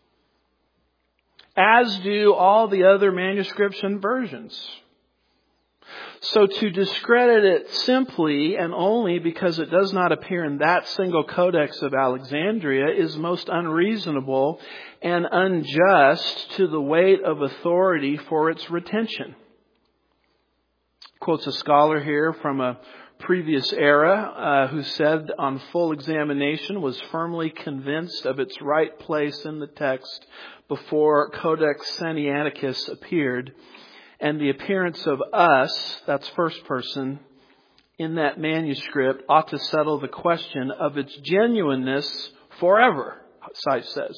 As do all the other manuscripts and versions. So to discredit it simply and only because it does not appear in that single Codex of Alexandria is most unreasonable and unjust to the weight of authority for its retention. Quotes a scholar here from a previous era uh, who said on full examination was firmly convinced of its right place in the text before Codex Sinaiticus appeared, and the appearance of us, that's first person, in that manuscript ought to settle the question of its genuineness forever, Seiss says.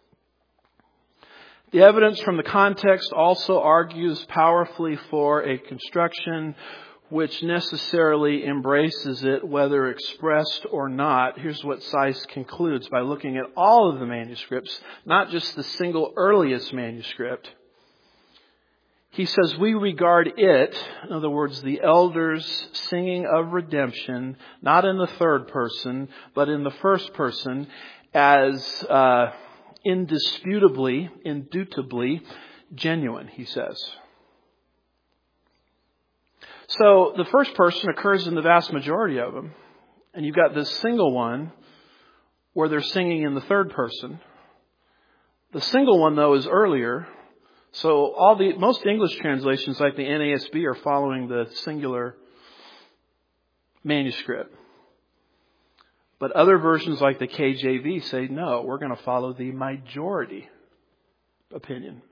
The evidence from the context also argues powerfully for a construction which necessarily embraces it, whether expressed or not. Here's what Seiss concludes by looking at all of the manuscripts, not just the single earliest manuscript. He says, we regard it, in other words, the elders singing of redemption, not in the third person, but in the first person, as uh, indisputably, indubitably genuine, he says. So the first person occurs in the vast majority of them. And you've got this single one where they're singing in the third person. The single one, though, is earlier. So all the most English translations, like the N A S B, are following the singular manuscript. But other versions like the K J V say, no, we're going to follow the majority opinion.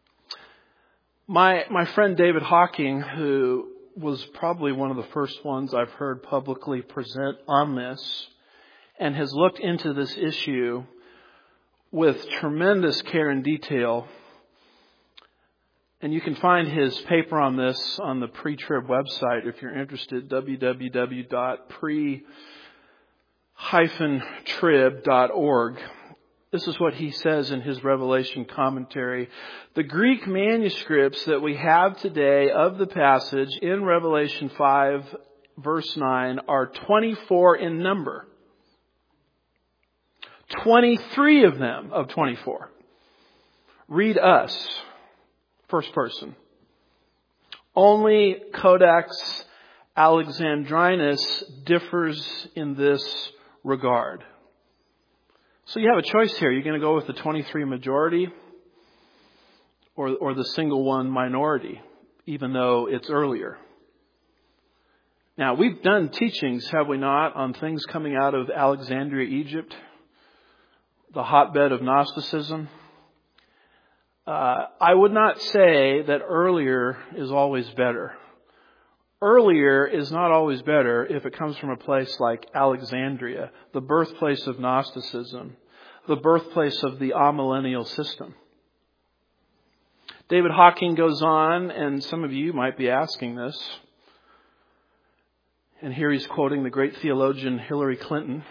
My my friend David Hawking, who was probably one of the first ones I've heard publicly present on this, and has looked into this issue with tremendous care and detail. And you can find his paper on this on the Pre-Trib website if you're interested, w w w dot pre dash trib dot org. This is what he says in his Revelation commentary. The Greek manuscripts that we have today of the passage in Revelation five, verse nine, are twenty-four in number. twenty-three of them of twenty-four read us, first person. Only Codex Alexandrinus differs in this regard. So you have a choice here. You're going to go with the twenty-three majority or, or the single one minority, even though it's earlier. Now, we've done teachings, have we not, on things coming out of Alexandria, Egypt, the hotbed of Gnosticism. Uh, I would not say that earlier is always better. Earlier is not always better if it comes from a place like Alexandria, the birthplace of Gnosticism, the birthplace of the amillennial system. David Hawking goes on, and some of you might be asking this, and here he's quoting the great theologian Hillary Clinton.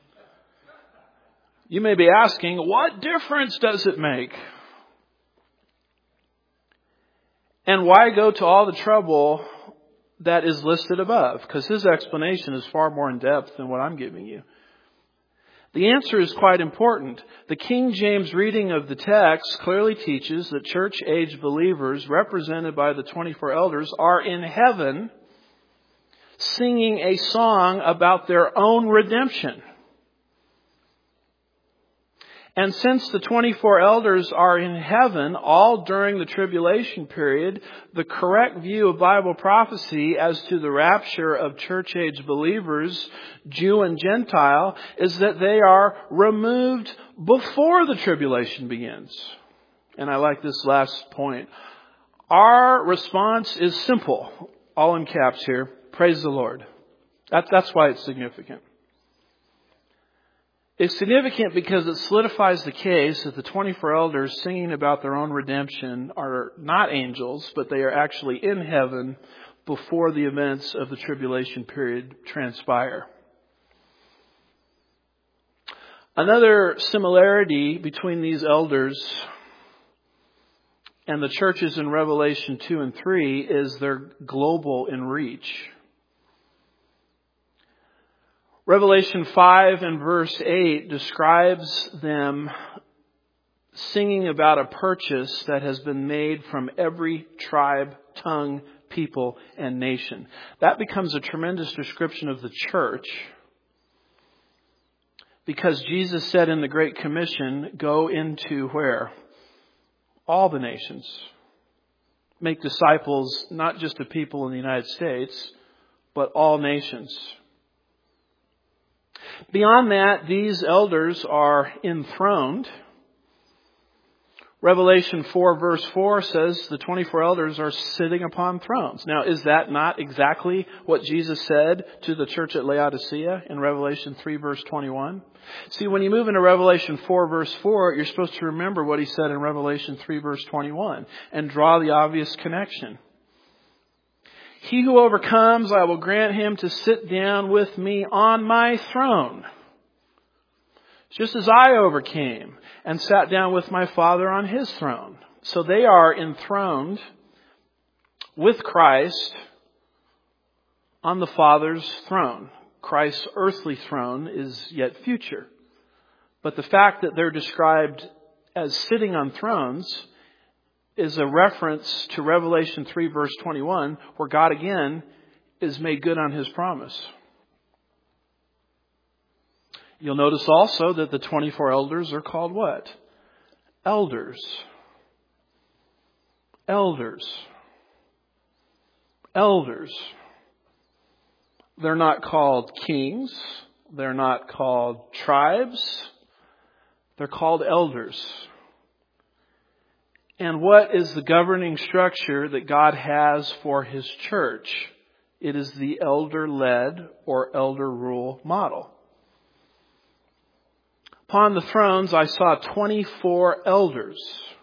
You may be asking, what difference does it make? And why go to all the trouble that is listed above? Because his explanation is far more in depth than what I'm giving you. The answer is quite important. The King James reading of the text clearly teaches that church-age believers, represented by the twenty-four elders, are in heaven singing a song about their own redemption. And since the twenty-four elders are in heaven all during the tribulation period, the correct view of Bible prophecy as to the rapture of church age believers, Jew and Gentile, is that they are removed before the tribulation begins. And I like this last point. Our response is simple. All in caps here. Praise the Lord. That's, that's why it's significant. It's significant because it solidifies the case that the twenty-four elders singing about their own redemption are not angels, but they are actually in heaven before the events of the tribulation period transpire. Another similarity between these elders and the churches in Revelation two and three is they're global in reach. Revelation five and verse eight describes them singing about a purchase that has been made from every tribe, tongue, people, and nation. That becomes a tremendous description of the church because Jesus said in the Great Commission, go into where? All the nations. Make disciples not just of people in the United States, but all nations. Beyond that, these elders are enthroned. Revelation four verse four says the twenty-four elders are sitting upon thrones. Now, is that not exactly what Jesus said to the church at Laodicea in Revelation three verse twenty-one? See, when you move into Revelation four verse four, you're supposed to remember what he said in Revelation three verse twenty-one and draw the obvious connection. He who overcomes, I will grant him to sit down with me on my throne, just as I overcame and sat down with my Father on his throne. So they are enthroned with Christ on the Father's throne. Christ's earthly throne is yet future. But the fact that they're described as sitting on thrones is a reference to Revelation three verse twenty-one, where God again is made good on his promise. You'll notice also that the twenty-four elders are called what? Elders. Elders. Elders. They're not called kings. They're not called tribes. They're called elders. And what is the governing structure that God has for his church? It is the elder-led or elder rule model. Upon the thrones, I saw twenty-four elders.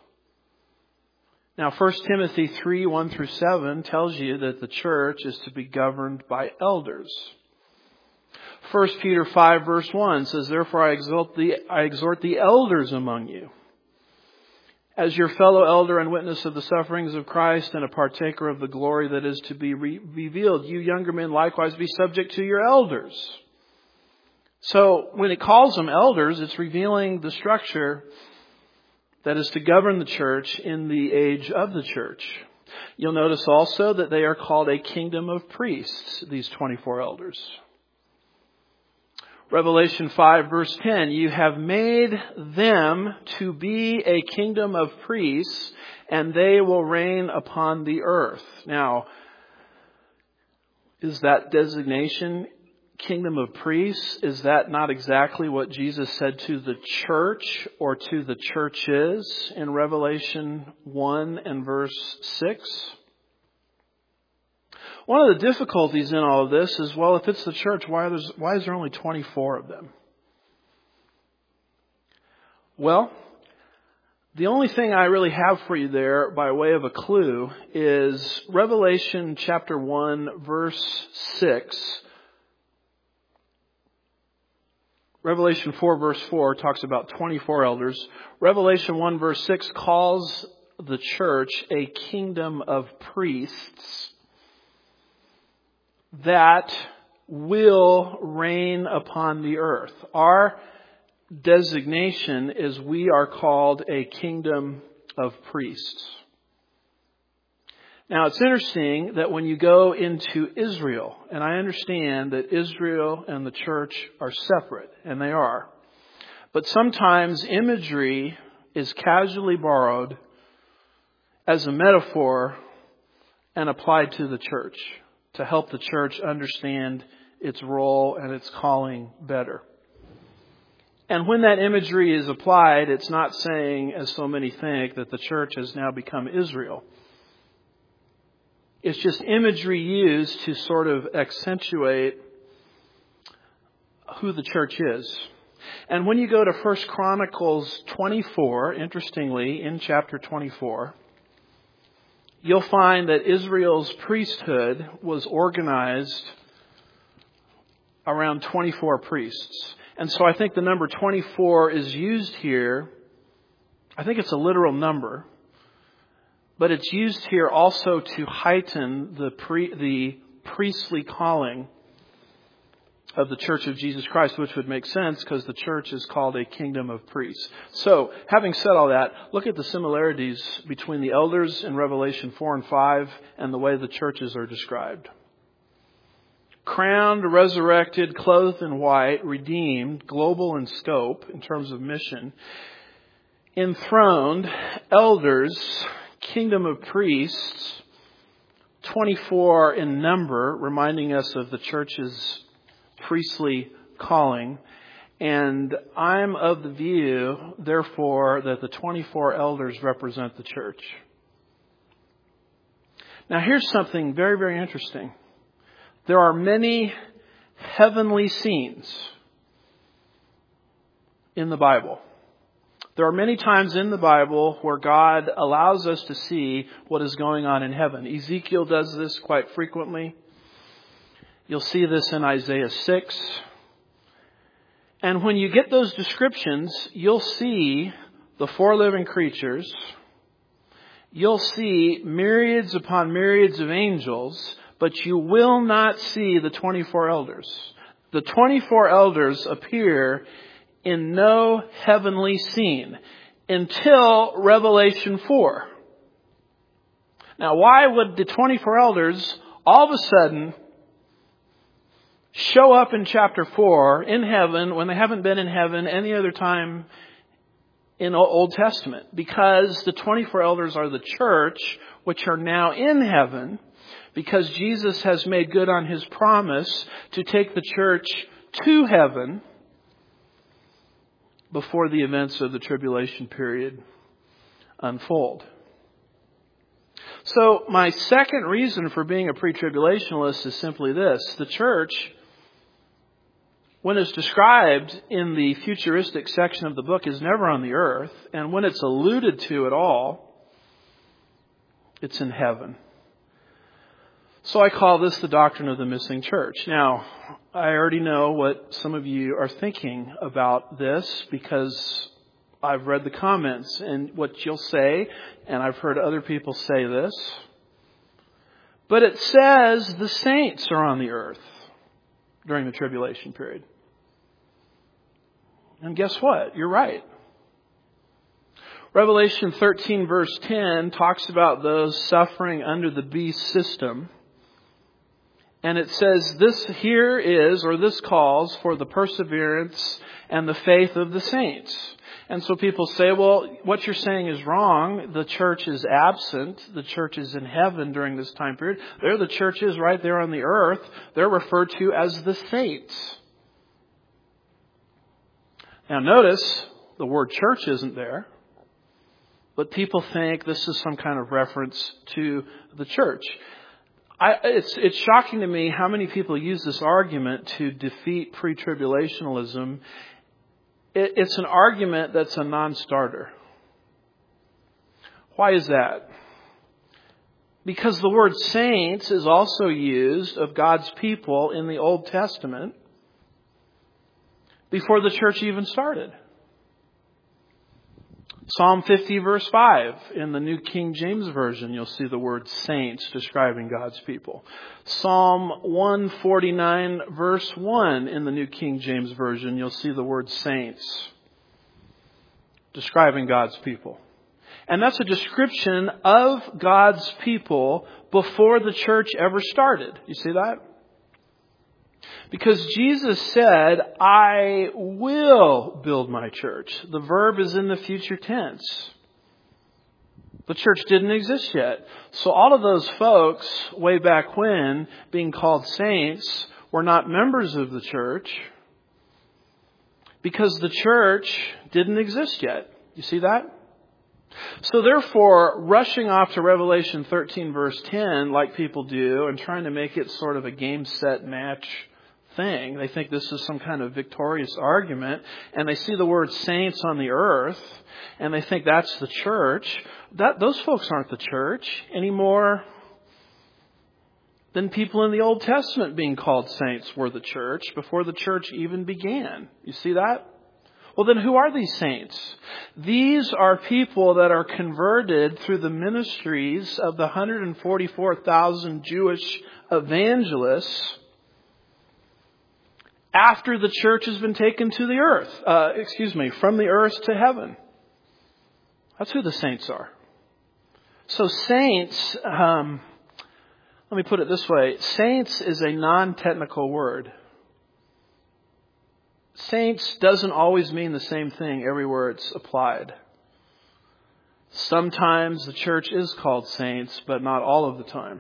Now, First Timothy three, one through seven tells you that the church is to be governed by elders. First Peter five, verse one says, therefore I exhort the, I exhort the elders among you, as your fellow elder and witness of the sufferings of Christ and a partaker of the glory that is to be re- revealed. You younger men likewise be subject to your elders. So when it calls them elders, it's revealing the structure that is to govern the church in the age of the church. You'll notice also that they are called a kingdom of priests, these twenty-four elders. Revelation five verse ten, you have made them to be a kingdom of priests, and they will reign upon the earth. Now, is that designation kingdom of priests? Is that not exactly what Jesus said to the church or to the churches in Revelation one and verse six? One of the difficulties in all of this is, well, if it's the church, why, there's, why is there only twenty-four of them? Well, the only thing I really have for you there by way of a clue is Revelation chapter one, verse six. Revelation four, verse four talks about twenty-four elders. Revelation one, verse six calls the church a kingdom of priests that will reign upon the earth. Our designation is we are called a kingdom of priests. Now, it's interesting that when you go into Israel, and I understand that Israel and the church are separate, and they are, But sometimes imagery is casually borrowed as a metaphor and applied to the church to help the church understand its role and its calling better. And when that imagery is applied, it's not saying, as so many think, that the church has now become Israel. It's just imagery used to sort of accentuate who the church is. And when you go to First Chronicles twenty-four, interestingly, in chapter twenty-four, you'll find that Israel's priesthood was organized around twenty-four priests. And so I think the number twenty-four is used here. I think it's a literal number. But it's used here also to heighten the pre, the priestly calling of the Church of Jesus Christ, which would make sense because the church is called a kingdom of priests. So, having said all that, look at the similarities between the elders in Revelation four and five and the way the churches are described. Crowned, resurrected, clothed in white, redeemed, global in scope in terms of mission, enthroned, elders, kingdom of priests, twenty-four in number, reminding us of the church's priestly calling. And I'm of the view, therefore, that the twenty-four elders represent the church. Now here's something very, very interesting. There are many heavenly scenes in the Bible. There are many times in the Bible where God allows us to see what is going on in heaven. Ezekiel does this quite frequently. You'll see this in Isaiah six. And when you get those descriptions, you'll see the four living creatures. You'll see myriads upon myriads of angels, but you will not see the twenty-four elders. The twenty-four elders appear in no heavenly scene until Revelation four. Now, why would the twenty-four elders all of a sudden show up in chapter four in heaven when they haven't been in heaven any other time in the Old Testament? Because the twenty-four elders are the church, which are now in heaven, because Jesus has made good on his promise to take the church to heaven before the events of the tribulation period unfold. So my second reason for being a pre-tribulationalist is simply this. The church, when it's described in the futuristic section of the book, is never on the earth. And when it's alluded to at all, it's in heaven. So I call this the doctrine of the missing church. Now, I already know what some of you are thinking about this because I've read the comments and what you'll say, and I've heard other people say this. But it says the saints are on the earth during the tribulation period. And guess what? You're right. Revelation thirteen verse ten talks about those suffering under the beast system. And it says this here is, or this calls for the perseverance and the faith of the saints. And so people say, well, what you're saying is wrong. The church is absent. The church is in heaven during this time period. They're the churches right there on the earth. They're referred to as the saints. Now notice the word church isn't there. But people think this is some kind of reference to the church. I, it's, it's shocking to me how many people use this argument to defeat pre-tribulationalism. It, it's an argument that's a non-starter. Why is that? Because the word saints is also used of God's people in the Old Testament before the church even started. Psalm fifty verse five in the New King James Version, you'll see the word saints describing God's people. Psalm one forty-nine verse one in the New King James Version, you'll see the word saints describing God's people. And that's a description of God's people before the church ever started. You see that? Because Jesus said, I will build my church. The verb is in the future tense. The church didn't exist yet. So all of those folks way back when, being called saints, were not members of the church because the church didn't exist yet. You see that? So therefore, rushing off to Revelation thirteen verse ten like people do and trying to make it sort of a game, set, match thing. They think this is some kind of victorious argument, and they see the word saints on the earth and they think that's the church. That those folks aren't the church anymore than people in the Old Testament being called saints were the church before the church even began. You see that? Well, then who are these saints? These are people that are converted through the ministries of the one hundred forty-four thousand Jewish evangelists after the church has been taken to the earth, uh, excuse me, from the earth to heaven. That's who the saints are. So saints, um, let me put it this way. Saints is a non-technical word. Saints doesn't always mean the same thing everywhere it's applied. Sometimes the church is called saints, but not all of the time.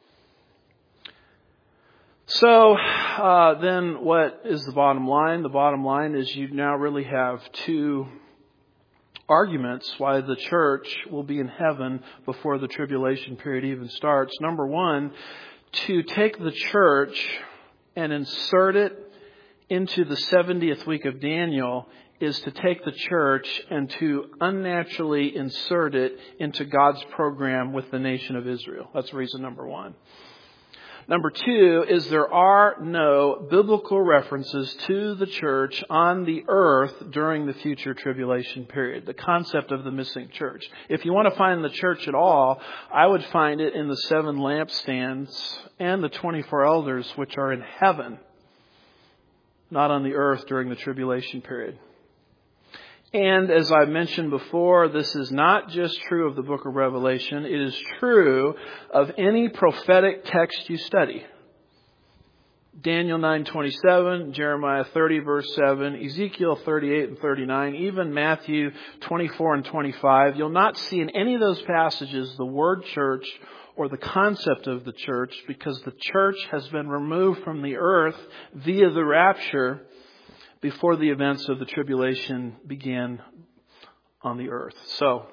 So uh, then what is the bottom line? The bottom line is you now really have two arguments why the church will be in heaven before the tribulation period even starts. Number one, to take the church and insert it into the seventieth week of Daniel is to take the church and to unnaturally insert it into God's program with the nation of Israel. That's reason number one. Number two is there are no biblical references to the church on the earth during the future tribulation period. The concept of the missing church. If you want to find the church at all, I would find it in the seven lampstands and the twenty-four elders which are in heaven, not on the earth during the tribulation period. And as I mentioned before, this is not just true of the book of Revelation. It is true of any prophetic text you study. Daniel nine twenty-seven, Jeremiah thirty verse seven, Ezekiel thirty-eight and thirty-nine, even Matthew twenty-four and twenty-five. You'll not see in any of those passages the word church or the concept of the church, because the church has been removed from the earth via the rapture before the events of the tribulation began on the earth. So,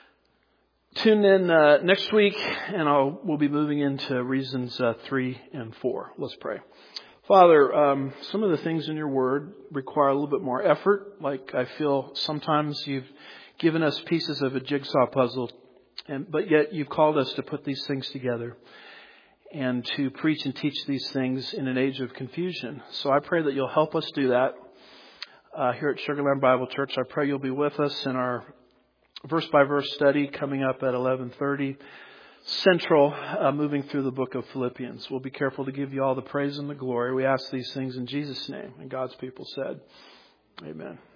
tune in uh, next week, and I'll, we'll be moving into reasons uh, three and four. Let's pray. Father, um, some of the things in your word require a little bit more effort. Like I feel sometimes you've given us pieces of a jigsaw puzzle, and but yet you've called us to put these things together and to preach and teach these things in an age of confusion. So I pray that you'll help us do that. Uh, here at Sugar Land Bible Church, I pray you'll be with us in our verse-by-verse study coming up at eleven thirty Central, uh, moving through the book of Philippians. We'll be careful to give you all the praise and the glory. We ask these things in Jesus' name. And God's people said, amen.